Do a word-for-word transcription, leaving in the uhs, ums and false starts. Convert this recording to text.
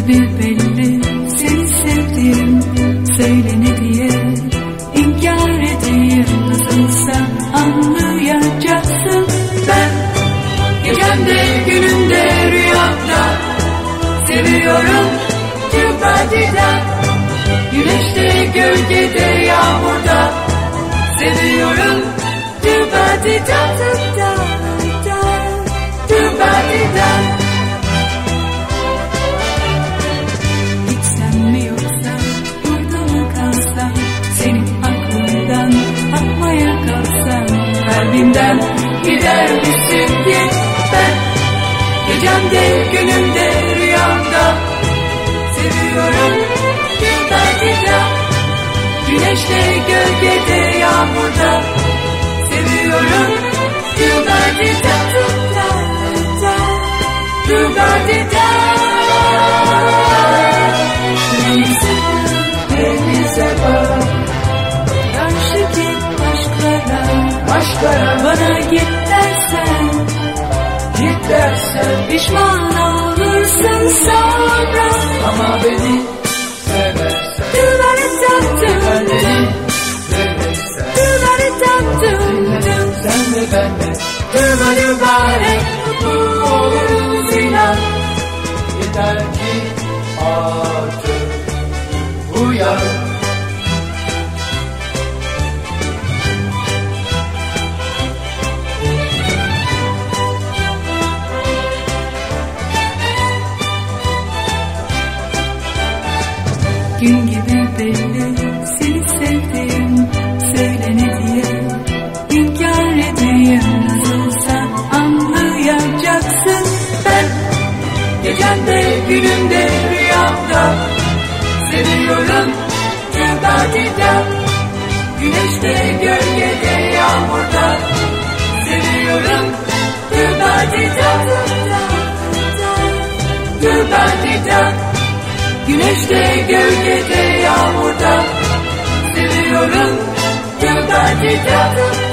gibi belli seni sevdiğim, söyle ne diye inkar edeyim, nasılsa anlayacaksın. Ben gecemde günümde rüyamda seviyorum Tübadiden, güneşte gölgede yağmurda seviyorum Tübadiden, Tübadiden. Gitsem mi yoksa burada mı kalsam, senin aklından bakmaya kalsam, kalbimden gider misin diye. Ben gecemde günümde rüyamda seviyorum Tübadiden, güneşte gölgede yağmurda seviyorum Tübadiden, Tübadiden. Denize, denize bak, karşı git aşklara, aşklara. Bana git dersen, git dersen pişman olursun sonra. Ama beni seversen, Tübadiden, Tübadiden, Tübadiden, sen de ben de Tübadiden oluruz inan. Yeter ki artık uyan. Gün gibi belli seni sevdiğim, söyle ne diye inkar edeyim, nasılsa anlayacaksın. Ben gecemde günümde rüyamda seviyorum Tübadiden, güneşte gölgede yağmurda seviyorum Tübadiden, Tübadiden, güneşte gölgede yağmurda seviyorum Tübadiden.